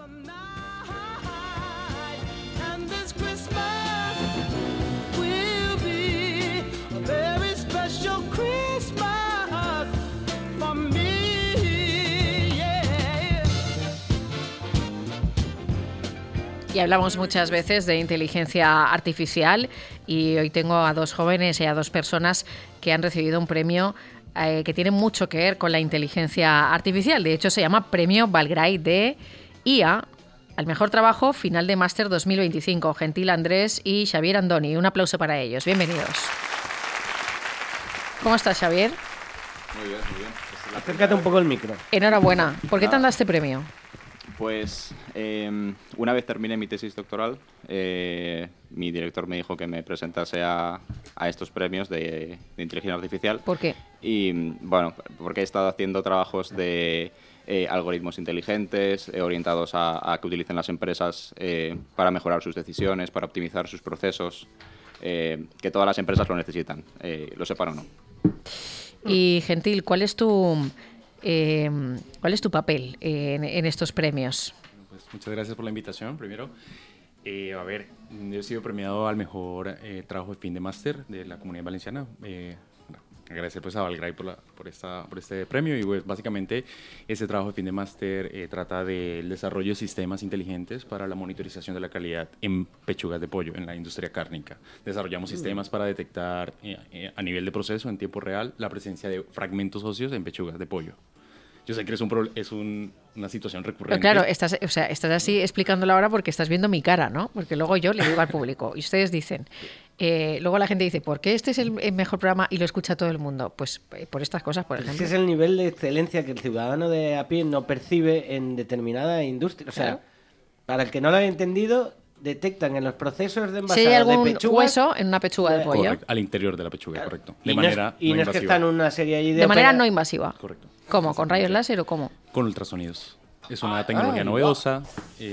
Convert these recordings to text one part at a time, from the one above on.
Y hablamos muchas veces de inteligencia artificial y hoy tengo a dos jóvenes y a dos personas que han recibido un premio que tiene mucho que ver con la inteligencia artificial. De hecho, se llama Premio Valgray de IA al mejor trabajo final de máster 2025. Gentil Andrés y Xavier Andoni. Un aplauso para ellos. Bienvenidos. ¿Cómo estás, Xavier? Muy bien, muy bien. Acércate un poco el micro. Enhorabuena. ¿Por qué te han dado este premio? Pues una vez terminé mi tesis doctoral, mi director me dijo que me presentase a estos premios de inteligencia artificial. ¿Por qué? Y bueno, porque he estado haciendo trabajos de algoritmos inteligentes orientados a que utilicen las empresas para mejorar sus decisiones, para optimizar sus procesos, que todas las empresas lo necesitan, lo sepan o no. Y Gentil, ¿cuál es tu papel en estos premios? Pues muchas gracias por la invitación, primero. Yo he sido premiado al mejor trabajo de fin de máster de la Comunidad Valenciana. Agradecer pues a Valgray por este premio y pues básicamente este trabajo de fin de máster trata del desarrollo de sistemas inteligentes para la monitorización de la calidad en pechugas de pollo en la industria cárnica. Desarrollamos sistemas para detectar a nivel de proceso en tiempo real la presencia de fragmentos óseos en pechugas de pollo. Yo sé que es una situación recurrente. Pero claro, estás así explicándolo ahora porque estás viendo mi cara, ¿no? Porque luego yo le digo al público y ustedes dicen, luego la gente dice, ¿por qué este es el mejor programa y lo escucha todo el mundo? Pues por estas cosas, por ejemplo. Ese es el nivel de excelencia que el ciudadano de a pie no percibe en determinada industria. O sea, claro, para el que no lo haya entendido, detectan en los procesos de envasado de pechugas... Si hay algún hueso en una pechuga de pollo. Correcto, al interior de la pechuga, claro, correcto. De manera no invasiva. Es que está en una serie allí de manera no invasiva. Correcto. ¿Cómo? ¿Con rayos láser o cómo? Con ultrasonidos. Es una tecnología novedosa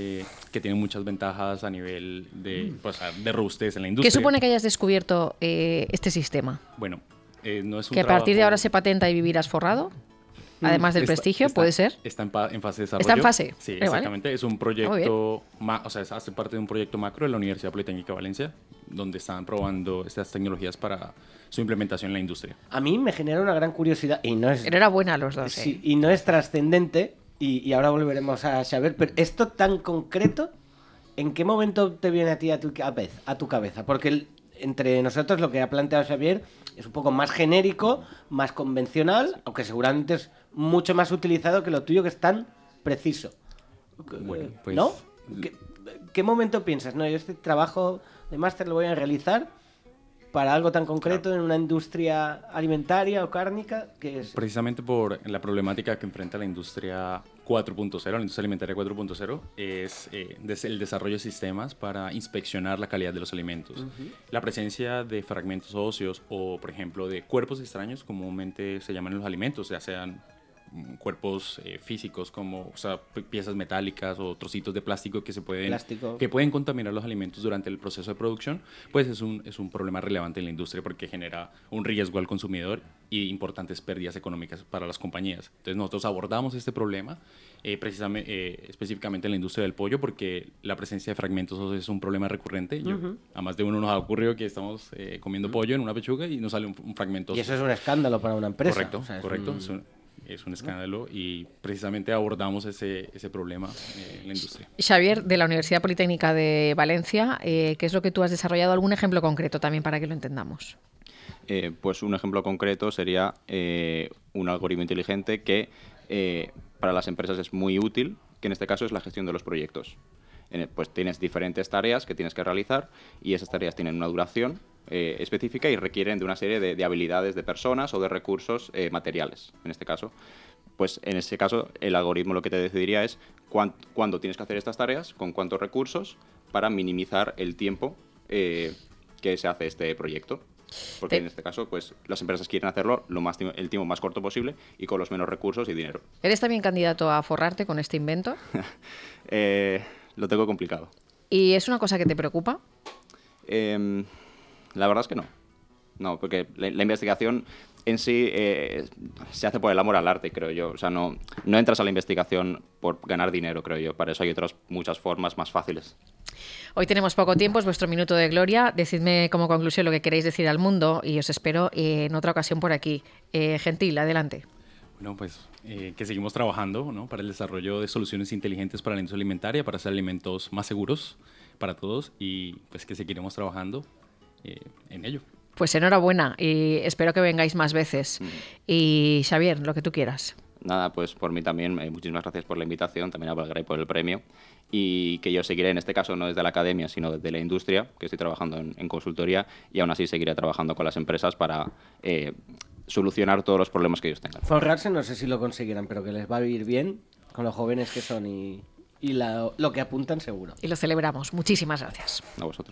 que tiene muchas ventajas a nivel de robustez en la industria. ¿Qué supone que hayas descubierto este sistema? Bueno, no es un ¿Que a partir de ahora se patenta y vivirás forrado? Además del prestigio, ¿puede ser? Está en fase de desarrollo. ¿Está en fase? Sí, exactamente. Vale. Es un proyecto, hace parte de un proyecto macro de la Universidad Politécnica de Valencia, donde están probando estas tecnologías para su implementación en la industria. A mí me genera una gran curiosidad, y no es... Enhorabuena a los dos. Sí, y no es trascendente, y ahora volveremos a saber, pero esto tan concreto, ¿en qué momento te viene a ti a tu cabeza? Porque entre nosotros lo que ha planteado Xavier es un poco más genérico, más convencional, aunque seguramente es mucho más utilizado que lo tuyo, que es tan preciso. Bueno, pues... ¿No? ¿Qué momento piensas? No, yo este trabajo de máster lo voy a realizar para algo tan concreto, claro, en una industria alimentaria o cárnica, que es... Precisamente por la problemática que enfrenta la industria 4.0, la industria alimentaria 4.0, es el desarrollo de sistemas para inspeccionar la calidad de los alimentos. La presencia de fragmentos óseos o, por ejemplo, de cuerpos extraños, comúnmente se llaman en los alimentos, ya sean cuerpos físicos como piezas metálicas o trocitos de plástico que pueden contaminar los alimentos durante el proceso de producción, pues es un problema relevante en la industria porque genera un riesgo al consumidor y importantes pérdidas económicas para las compañías. Entonces nosotros abordamos este problema específicamente en la industria del pollo porque la presencia de fragmentos es un problema recurrente. A más de uno nos ha ocurrido que estamos comiendo pollo en una pechuga y nos sale un fragmento. Y eso es un escándalo para una empresa. Correcto, correcto. Es un escándalo y precisamente abordamos ese problema en la industria. Xavier, de la Universidad Politécnica de Valencia, ¿qué es lo que tú has desarrollado? ¿Algún ejemplo concreto también para que lo entendamos? Pues un ejemplo concreto sería un algoritmo inteligente que para las empresas es muy útil, que en este caso es la gestión de los proyectos. Pues tienes diferentes tareas que tienes que realizar y esas tareas tienen una duración específica y requieren de una serie de habilidades de personas o de recursos materiales, en este caso. Pues en ese caso el algoritmo lo que te decidiría es cuándo tienes que hacer estas tareas, con cuántos recursos, para minimizar el tiempo que se hace este proyecto. Porque en este caso, pues las empresas quieren hacerlo el tiempo más corto posible y con los menos recursos y dinero. ¿Eres también candidato a forrarte con este invento? Lo tengo complicado. ¿Y es una cosa que te preocupa? La verdad es que no. No, porque la investigación en sí se hace por el amor al arte, creo yo. O sea, no entras a la investigación por ganar dinero, creo yo. Para eso hay otras muchas formas más fáciles. Hoy tenemos poco tiempo, es vuestro minuto de gloria. Decidme como conclusión lo que queréis decir al mundo y os espero en otra ocasión por aquí. Gentil, adelante. Bueno, pues que seguimos trabajando, ¿no?, para el desarrollo de soluciones inteligentes para la industria alimentaria, para hacer alimentos más seguros para todos y pues que seguiremos trabajando en ello. Pues enhorabuena y espero que vengáis más veces. Y Xavier, lo que tú quieras. Nada, pues por mí también, muchísimas gracias por la invitación, también a Valgaray por el premio y que yo seguiré, en este caso no desde la academia, sino desde la industria, que estoy trabajando en consultoría y aún así seguiré trabajando con las empresas para solucionar todos los problemas que ellos tengan. Forrarse no sé si lo conseguirán, pero que les va a vivir bien con los jóvenes que son y lo que apuntan seguro. Y lo celebramos. Muchísimas gracias. A vosotros.